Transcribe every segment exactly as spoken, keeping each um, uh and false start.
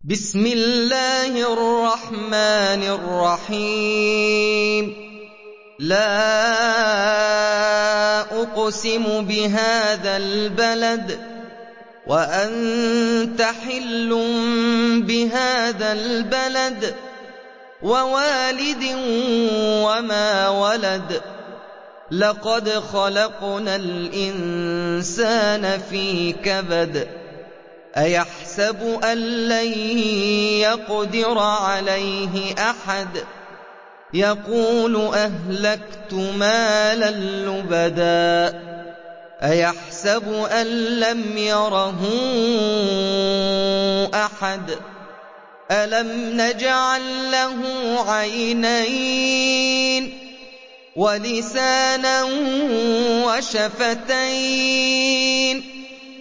بسم الله الرحمن الرحيم لا أقسم بهذا البلد وأنت حل بهذا البلد ووالد وما ولد لقد خلقنا الإنسان في كبد أيحسب أن لن يقدر عليه أحد يقول أهلكت مالا لبدا أيحسب أن لم يره أحد ألم نجعل له عينين ولسانا وشفتين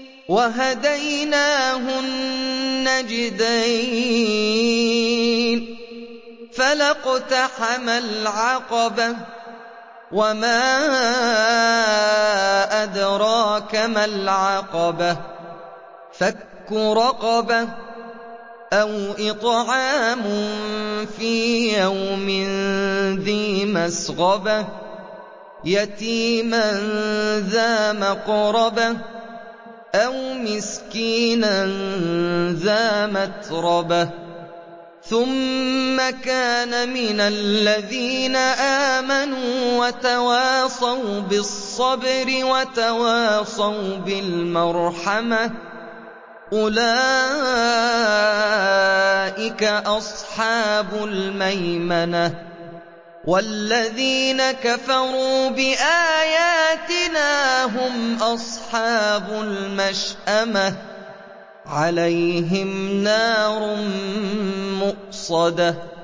وهديناه النجدين فلاقتحم العقبة وما أدراك ما العقبة فك رقبة أو إطعام في يوم ذي مسغبة يتيما ذا مقربة أو مسكينا ذا متربة ثم كان من الذين آمنوا وتواصوا بالصبر وتواصوا بالمرحمة أولئك أصحاب الميمنة والذين كفروا بآياتنا هم أصحاب المشأمة عليهم نار مؤصدة